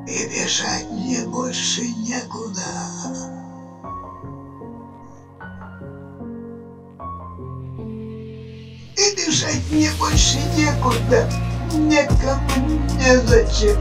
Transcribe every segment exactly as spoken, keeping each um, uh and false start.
И бежать мне больше некуда. И бежать мне больше некуда, некому, незачем.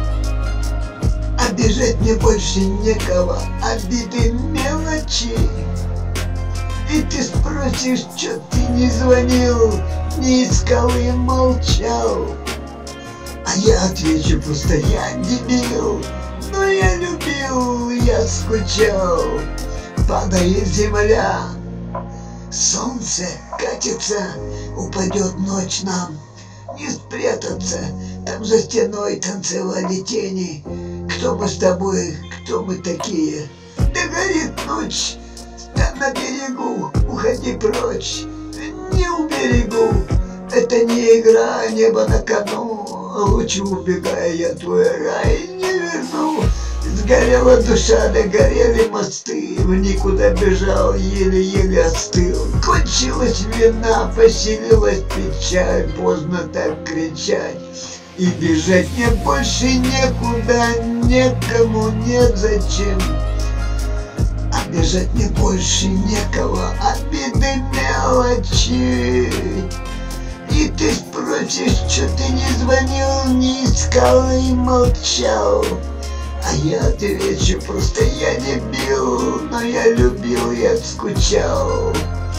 А бежать мне больше некого, обиды, мелочи. И ты спросишь, что ты не звонил, не искал и молчал. А я отвечу просто: я дебил, но я любил, я скучал. Падает земля, солнце катится, упадет ночь нам. Не спрятаться, там за стеной танцевали тени. Кто мы с тобой, кто мы такие? Да горит ночь, там на берегу, уходи прочь. Не уберегу, это не игра, небо на кону. Лучше убегая я твой рай не верну. Сгорела душа, догорели мосты. В никуда бежал, еле-еле остыл. Кончилась вина, поселилась печаль. Поздно так кричать. И бежать мне больше некуда, некому, незачем. А бежать мне больше некого, обиды, мелочи. И ты спросишь, что ты не звонил, не искал и молчал. А я отвечу просто: я дебил, но я любил, я скучал.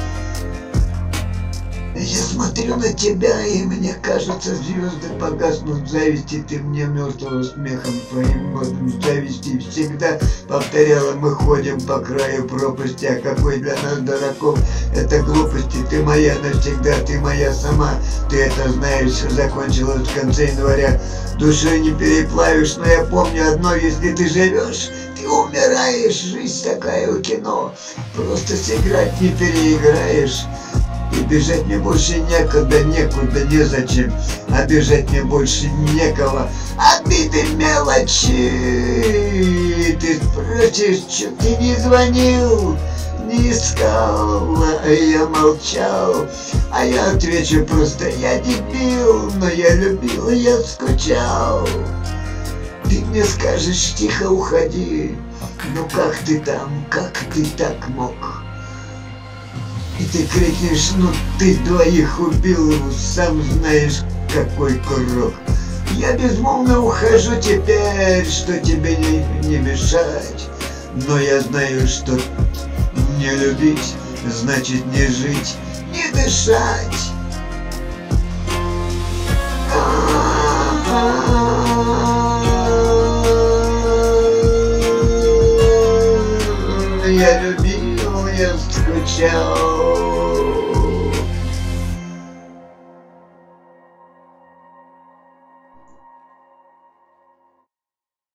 Я смотрю на тебя, и мне кажется, звезды погаснут в зависти. Ты мне мертвого смехом твоим годом зависти всегда повторяла: мы ходим по краю пропасти. А какой для нас, дураков, это глупости. Ты моя навсегда, ты моя сама. Ты это знаешь, закончилось в конце января. Душой не переплавишь, но я помню одно: если ты живешь, ты умираешь. Жизнь такая у кино, просто сыграть не переиграешь. И бежать мне больше некуда, некуда, незачем. А бежать мне больше некого, обиды, мелочи. И ты спросишь, что ты не звонил, не искал, а я молчал. А я отвечу просто: я дебил, но я любил, я скучал. Ты мне скажешь: тихо уходи. Ну как ты там, как ты так мог? И ты крикнешь: ну ты двоих убил, сам знаешь какой курок. Я безмолвно ухожу теперь, что тебе не, не мешать. Но я знаю, что не любить значит не жить, не дышать. Я любил, я скучал.